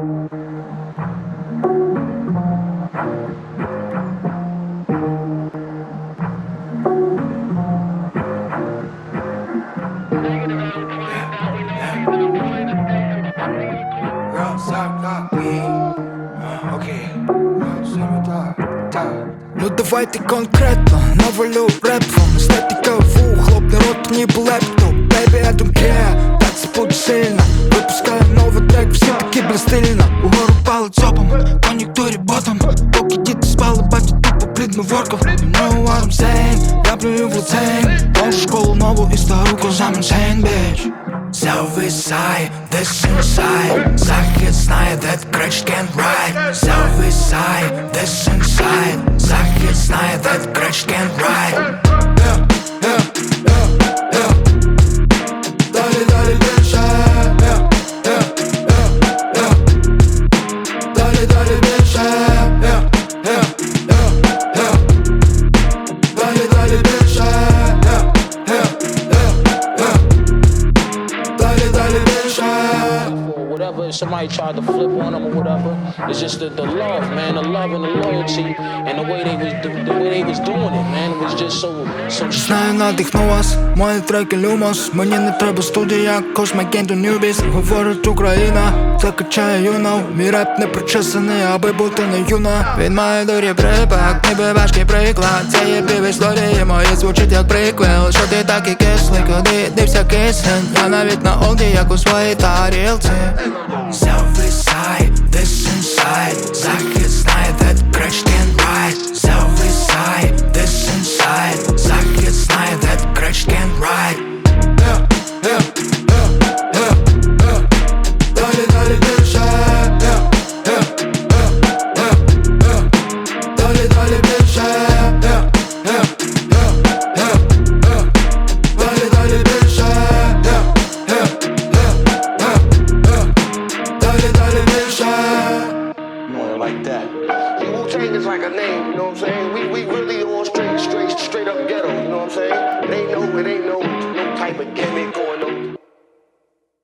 Ну давайте конкретно, навалю репом. Естетика в хлопний рот, ніби лептоп. Baby, I don't care, так це буде сильно. Випускаю новий трек, всі такі блистильно. Угору палець обом, кон'юнктурі ботом. Поки діти спали, бачать тупо плідну ворков. You know what I'm saying, я плюю в лицей. Можу школу нову і стару козам insane, bitch. Зависай, десь inside. Захід знає, that crash can't ride. Зависай, десь inside. Захід знає, that crash can't ride. Далі, далі більше. Далі, далі більше. Далі, далі більше. Whatever, if somebody tried to flip on them or whatever, it's just the love, man, the love and the loyalty, and the way they was doing it, man, it was just so. Знаю, надихну вас, мої треки люмос. Мені не треба студія, cause my game to newbies. Говорить Україна, закачає юнов. Мій реп не причесаний, аби бути не юна. Він має дурі припак, ніби важкий приклад. Це є пів історії, мої звучить як приквел. Що ти такий кислий, куди дився кисень? Я навіть на олді, як у своїй тарілці. Зависай, десь inside. Захід знає, that crash can't ride. Зависай, десь inside. Захід знає, that crash can't ride. Далі, далі більше. Далі, далі більше. Далі, далі більше. Dale, dale, bella. Like that. See, Wu-Tang is like a name, you know what I'm saying? We really all straight up ghetto, you know what I'm saying? It ain't no